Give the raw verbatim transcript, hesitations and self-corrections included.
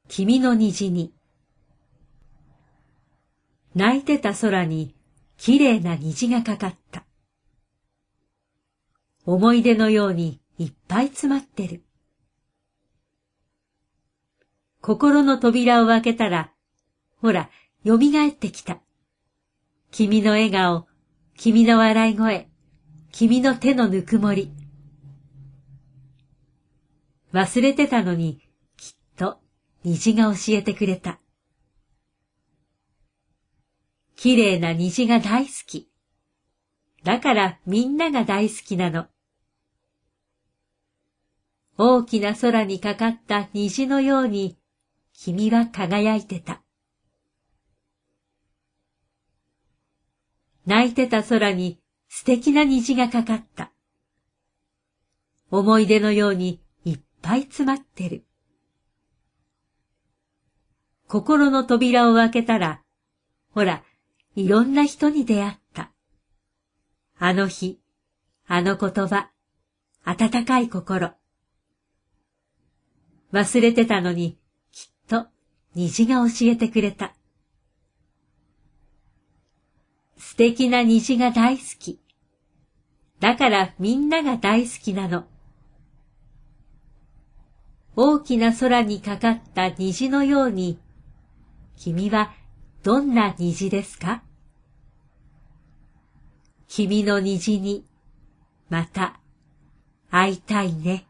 君の虹に。泣いてた空にきれいな虹がかかった。思い出のようにいっぱい詰まってる。心の扉を開けたら、ほら、蘇ってきた。君の笑顔、君の笑い声、君の手のぬくもり。忘れてたのに、きっと虹が教えてくれた。きれいな虹が大好き。だからみんなが大好きなの。大きな空にかかった虹のように、君は輝いてた。泣いてた空に素敵な虹がかかった。思い出のようにいっぱい詰まってる。心の扉を開けたら、ほら、いろんな人に出会った。あの日、あの言葉、温かい心。忘れてたのに、きっと虹が教えてくれた。素敵な虹が大好き。だからみんなが大好きなの。大きな空にかかった虹のように、君はどんな虹ですか？君の虹にまた会いたいね。